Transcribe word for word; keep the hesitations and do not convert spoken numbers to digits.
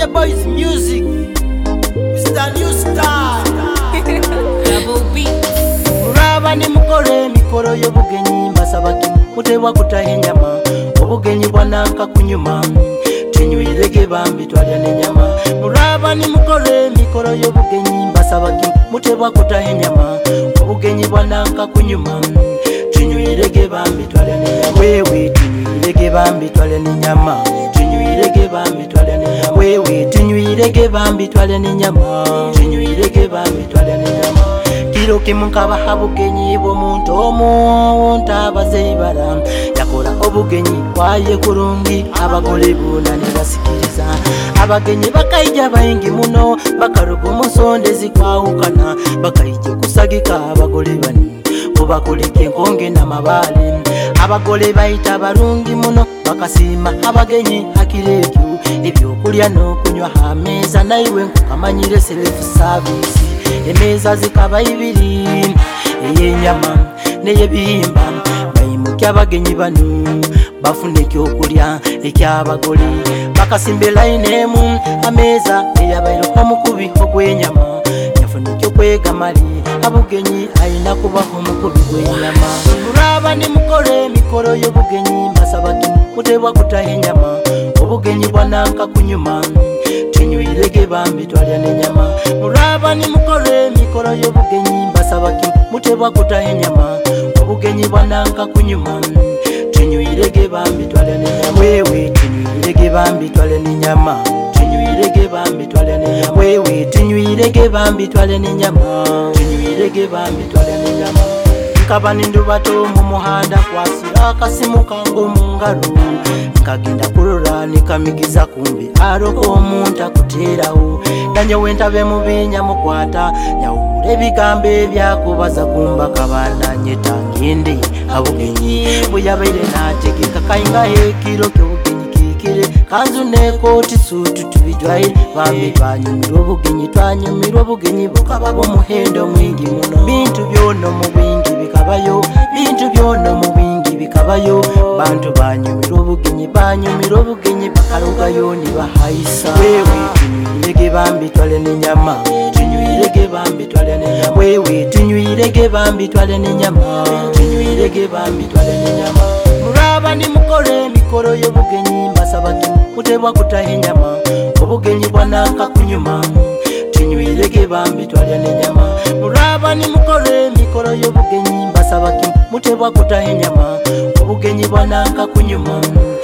Kenya Boys Music, Mister New Star. Double beat. Muraba ni mukore mikoro y'obugenyi mbasabaki mutebwa kutaha enyama obugenyi bwananka kunyuma tinywirege bambi twalya n'enyama. Muraba ni mukore mikoro y'obugenyi mbasabaki mutebwa kutaha enyama obugenyi bwananka kunyuma tinywirege bambi twalya n'enyama. Wewe tinywirege bambi twalya n'enyama. Tinywirege bambi twalya n'enyama. Wewe tinywirege bambi twalya n'enyama. Tinywirege bambi twalya n'enyama. Kiro kimunkaba habugenyi bw'omuntu omu ntabazeibara yakola obugenyi kwaye kurungi abagole bonna ne basikiriza. Abagenyi bakaija bayingi muno bakaruga omusondezi kwawukana bakaija kusagika abagole bani kubakulika enkonge n'amabaale. Abagole bayita barungi muno bakasiima abagenyi hakireekyo ebyokulya n'okunywa hameeza naiwe nkukamanyire self service. Emeza zikaba ibiri ey'enyama n'ey'ebihimba bayimukya abagenyi bano bafuna ekyokulya eky'abagole bakasimba elayini emu ameeza eyabaire omukubi ogw'enyama yafuna ekyokwegamali abugenyi ayina kubaho omukubi gw'enyama. Muraba ni mukore emikoro y'obugenyi mbasabaki mutebwa kutaha enyama obugenyi bwananka kunyuma tinywirege bambi twalya n'enyama. Muraba ni mukore emikoro y'obugenyi mbasabaki mutebwa kutaha enyama obugenyi bwananka kunyuma tinywirege bambi twalya n'enyama. Wewe tinywirege bambi twalya n'enyama. Tinywirege bambi twalya n'enyama. Wewe tinywirege bambi twalya n'enyama. Tinywirege bambi twalya n'enyama. Nkaba nindubato mu muhanda kwasira akasimu kango mu ngalo nkagenda kurora nikamigiza kumbi aroko omuntu akuteerawo nanye wentabe mu binya mukwata nyawura ebigambo ebyakubaza kumba kabana nyeta ngende abugenyi bwe yabaire nategeka kayinga ekiro ky'obugenyi kikire kanzu nekooti suutu tubijwaire bambi twanyumirwa obugenyi twanyumirwa obugenyi bukaba bw'omuhendo mwingi muno bintu byona mu bwingi bikabayo bintu byona mu bwingi bikabayo bantu banyumirwa obugenyi banyumirwa obugenyi bakalugayo ni bahayisa. Wewe tinywirege bambi twalya n'enyama. Tinywirege bambi twalya n'enyama. Wewe tinywirege bambi twalya n'enyama. Tinywirege bambi twalya n'enyama. Muraba ni mukore emikoro y'obugenyi mbasabaki mutebwa kutaha enyama obugenyi bwananka kunyuma tinywirege bambi twalya n'enyama. Muraba ni mukore emikoro y'obugenyi mbasabaki mutebwa kutaha enyama obugenyi bwananka kunyuma